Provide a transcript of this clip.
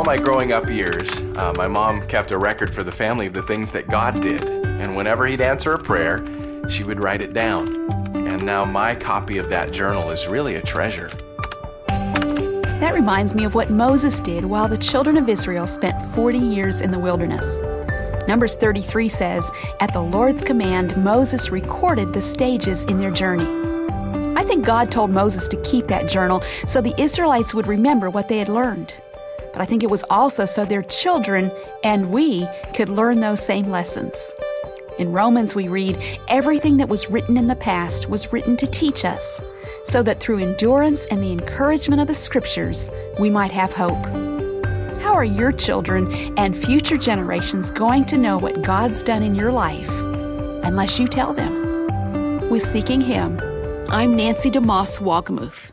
my growing up years, my mom kept a record for the family of the things that God did. And whenever he'd answer a prayer, she would write it down. And now my copy of that journal is really a treasure. That reminds me of what Moses did while the children of Israel spent 40 years in the wilderness. Numbers 33 says, "At the Lord's command, Moses recorded the stages in their journey." I think God told Moses to keep that journal so the Israelites would remember what they had learned. But I think it was also so their children and we could learn those same lessons. In Romans we read, "Everything that was written in the past was written to teach us, so that through endurance and the encouragement of the Scriptures, we might have hope." How are your children and future generations going to know what God's done in your life unless you tell them? With Seeking Him, I'm Nancy DeMoss Wolgemuth.